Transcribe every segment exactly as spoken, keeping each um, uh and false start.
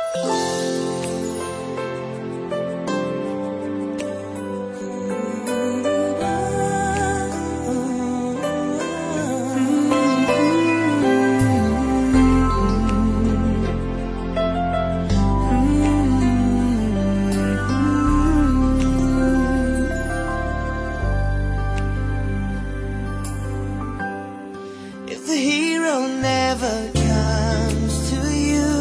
If the hero never comes to you,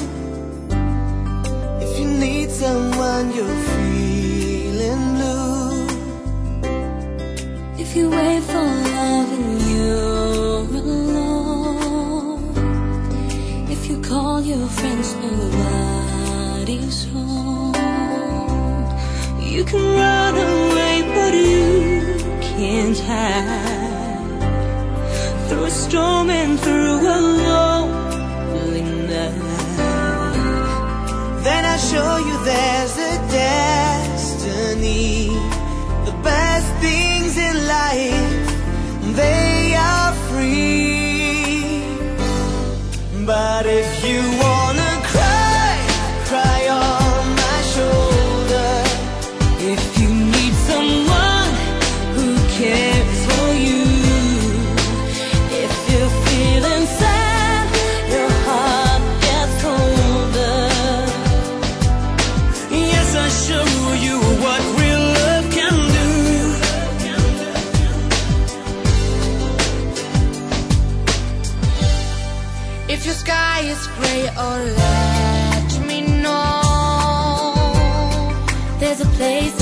if you need someone you're feeling blue, if you wait for love and you're alone, if you call your friends, nobody's home. You can run away, but you can't hide through a storm and through a lonely night. then I show you there's a destiny. The best things in life, they are free. But if you wanna cry, cry on my shoulder. If you need someone who cares for you, if you're feeling sad, your heart gets colder. Yes, I show you what real love can do. If your sky is gray, oh let me know. There's a place